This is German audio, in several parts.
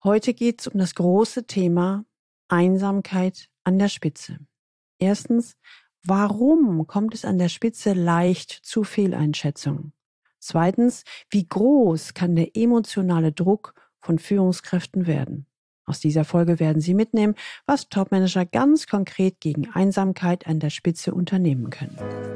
Heute geht es um das große Thema Einsamkeit an der Spitze. Erstens, warum kommt es an der Spitze leicht zu Fehleinschätzungen? Zweitens, wie groß kann der emotionale Druck von Führungskräften werden? Aus dieser Folge werden Sie mitnehmen, was Topmanager ganz konkret gegen Einsamkeit an der Spitze unternehmen können.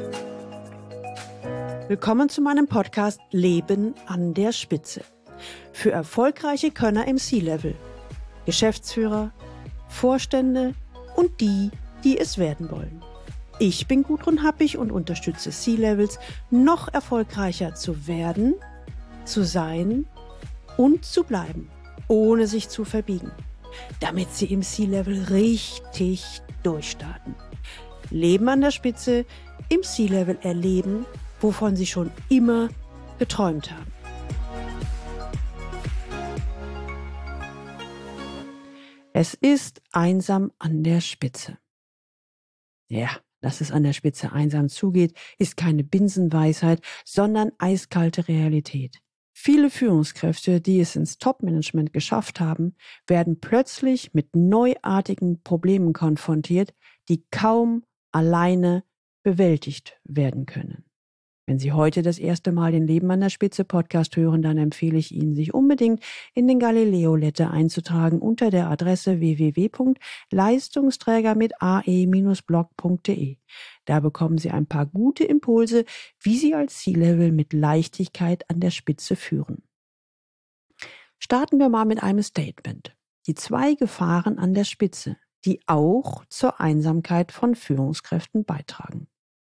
Willkommen zu meinem Podcast Leben an der Spitze. Für erfolgreiche Könner im C-Level, Geschäftsführer, Vorstände und die, die es werden wollen. Ich bin Gudrun Happig und unterstütze C-Levels, noch erfolgreicher zu werden, zu sein und zu bleiben, ohne sich zu verbiegen, damit sie im C-Level richtig durchstarten. Leben an der Spitze, im C-Level erleben, wovon sie schon immer geträumt haben. Es ist einsam an der Spitze. Ja, dass es an der Spitze einsam zugeht, ist keine Binsenweisheit, sondern eiskalte Realität. Viele Führungskräfte, die es ins Top-Management geschafft haben, werden plötzlich mit neuartigen Problemen konfrontiert, die kaum alleine bewältigt werden können. Wenn Sie heute das erste Mal den Leben an der Spitze Podcast hören, dann empfehle ich Ihnen, sich unbedingt in den Galileo Letter einzutragen unter der Adresse www.leistungsträger mit ae-blog.de. Da bekommen Sie ein paar gute Impulse, wie Sie als C-Level mit Leichtigkeit an der Spitze führen. Starten wir mal mit einem Statement. Die 2 Gefahren an der Spitze, die auch zur Einsamkeit von Führungskräften beitragen.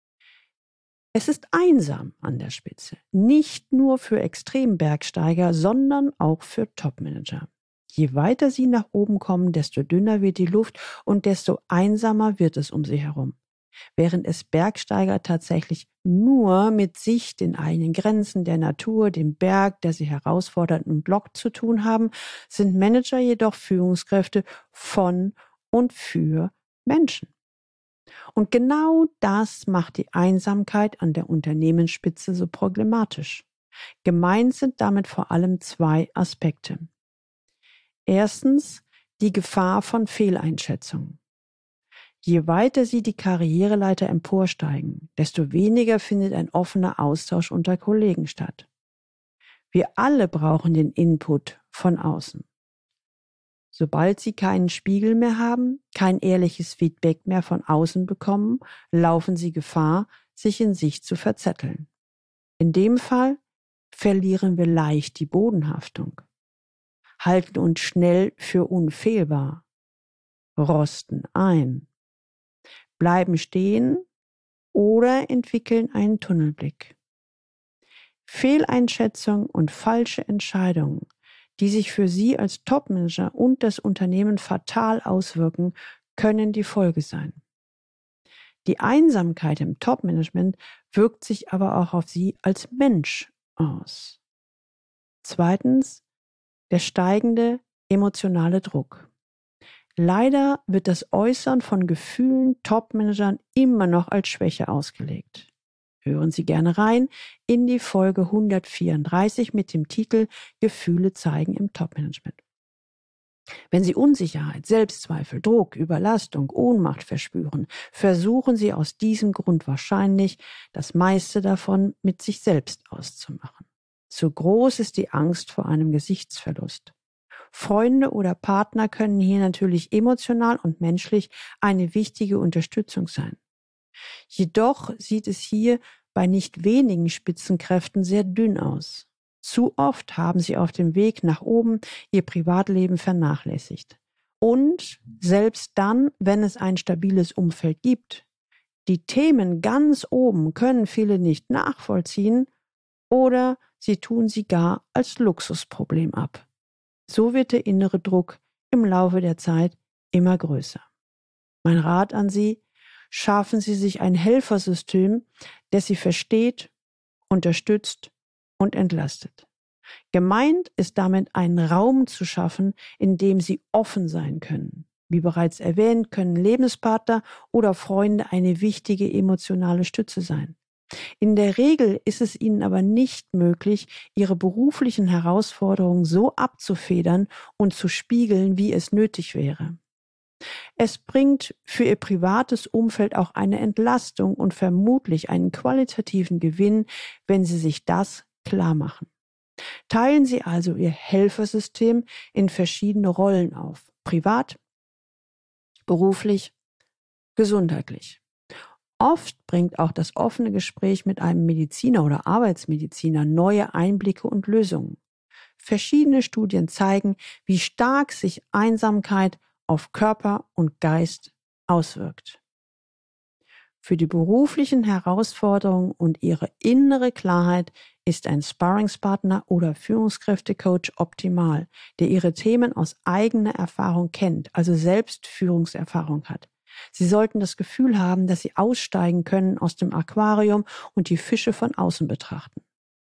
Es ist einsam an der Spitze, nicht nur für Extrembergsteiger, sondern auch für Topmanager. Je weiter sie nach oben kommen, desto dünner wird die Luft und desto einsamer wird es um sie herum. Während es Bergsteiger tatsächlich nur mit sich, den eigenen Grenzen, der Natur, dem Berg, der sie herausfordert und lockt, zu tun haben, sind Manager jedoch Führungskräfte von und für Menschen. Und genau das macht die Einsamkeit an der Unternehmensspitze so problematisch. Gemeint sind damit vor allem 2 Aspekte. Erstens die Gefahr von Fehleinschätzungen. Je weiter Sie die Karriereleiter emporsteigen, desto weniger findet ein offener Austausch unter Kollegen statt. Wir alle brauchen den Input von außen. Sobald Sie keinen Spiegel mehr haben, kein ehrliches Feedback mehr von außen bekommen, laufen Sie Gefahr, sich in sich zu verzetteln. In dem Fall verlieren wir leicht die Bodenhaftung, halten uns schnell für unfehlbar, rosten ein, bleiben stehen oder entwickeln einen Tunnelblick. Fehleinschätzung und falsche Entscheidungen, die sich für Sie als Topmanager und das Unternehmen fatal auswirken, können die Folge sein. Die Einsamkeit im Topmanagement wirkt sich aber auch auf Sie als Mensch aus. Zweitens, der steigende emotionale Druck. Leider wird das Äußern von Gefühlen Topmanagern immer noch als Schwäche ausgelegt. Hören Sie gerne rein in die Folge 134 mit dem Titel Gefühle zeigen im Topmanagement. Wenn Sie Unsicherheit, Selbstzweifel, Druck, Überlastung, Ohnmacht verspüren, versuchen Sie aus diesem Grund wahrscheinlich, das meiste davon mit sich selbst auszumachen. Zu groß ist die Angst vor einem Gesichtsverlust. Freunde oder Partner können hier natürlich emotional und menschlich eine wichtige Unterstützung sein. Jedoch sieht es hier bei nicht wenigen Spitzenkräften sehr dünn aus. Zu oft haben sie auf dem Weg nach oben ihr Privatleben vernachlässigt. Und selbst dann, wenn es ein stabiles Umfeld gibt, die Themen ganz oben können viele nicht nachvollziehen oder sie tun sie gar als Luxusproblem ab. So wird der innere Druck im Laufe der Zeit immer größer. Mein Rat an Sie: Schaffen Sie sich ein Helfersystem, das Sie versteht, unterstützt und entlastet. Gemeint ist damit, einen Raum zu schaffen, in dem Sie offen sein können. Wie bereits erwähnt, können Lebenspartner oder Freunde eine wichtige emotionale Stütze sein. In der Regel ist es ihnen aber nicht möglich, ihre beruflichen Herausforderungen so abzufedern und zu spiegeln, wie es nötig wäre. Es bringt für ihr privates Umfeld auch eine Entlastung und vermutlich einen qualitativen Gewinn, wenn sie sich das klar machen. Teilen Sie also Ihr Helfersystem in verschiedene Rollen auf: privat, beruflich, gesundheitlich. Oft bringt auch das offene Gespräch mit einem Mediziner oder Arbeitsmediziner neue Einblicke und Lösungen. Verschiedene Studien zeigen, wie stark sich Einsamkeit auf Körper und Geist auswirkt. Für die beruflichen Herausforderungen und ihre innere Klarheit ist ein Sparringspartner oder Führungskräftecoach optimal, der ihre Themen aus eigener Erfahrung kennt, also selbst Führungserfahrung hat. Sie sollten das Gefühl haben, dass Sie aussteigen können aus dem Aquarium und die Fische von außen betrachten.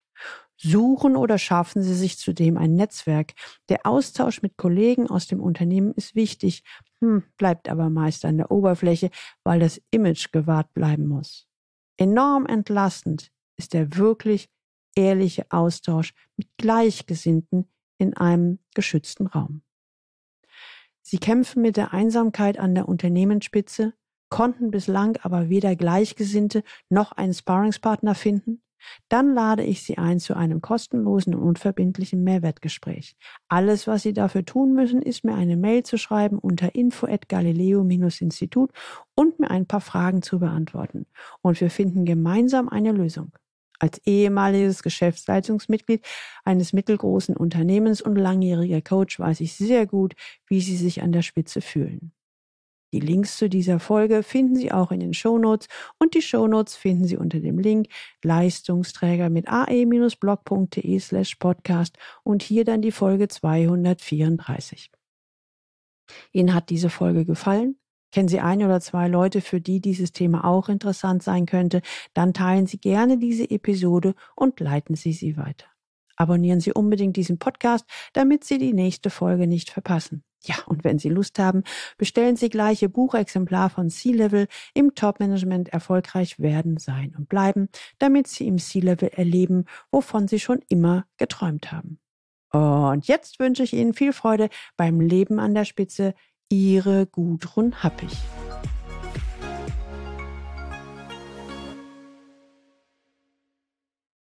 Suchen oder schaffen Sie sich zudem ein Netzwerk. Der Austausch mit Kollegen aus dem Unternehmen ist wichtig, bleibt aber meist an der Oberfläche, weil das Image gewahrt bleiben muss. Enorm entlastend ist der wirklich ehrliche Austausch mit Gleichgesinnten in einem geschützten Raum. Sie kämpfen mit der Einsamkeit an der Unternehmensspitze, konnten bislang aber weder Gleichgesinnte noch einen Sparringspartner finden? Dann lade ich Sie ein zu einem kostenlosen und unverbindlichen Mehrwertgespräch. Alles, was Sie dafür tun müssen, ist mir eine Mail zu schreiben unter info@galileo-institut und mir ein paar Fragen zu beantworten. Und wir finden gemeinsam eine Lösung. Als ehemaliges Geschäftsleitungsmitglied eines mittelgroßen Unternehmens und langjähriger Coach weiß ich sehr gut, wie Sie sich an der Spitze fühlen. Die Links zu dieser Folge finden Sie auch in den Shownotes und die Shownotes finden Sie unter dem Link Leistungsträger mit ae-blog.de/podcast und hier dann die Folge 234. Ihnen hat diese Folge gefallen? Kennen Sie ein oder zwei Leute, für die dieses Thema auch interessant sein könnte? Dann teilen Sie gerne diese Episode und leiten Sie sie weiter. Abonnieren Sie unbedingt diesen Podcast, damit Sie die nächste Folge nicht verpassen. Ja, und wenn Sie Lust haben, bestellen Sie gleich Ihr Buchexemplar von C-Level im Top-Management erfolgreich werden, sein und bleiben, damit Sie im C-Level erleben, wovon Sie schon immer geträumt haben. Und jetzt wünsche ich Ihnen viel Freude beim Leben an der Spitze. Ihre Gudrun Happig.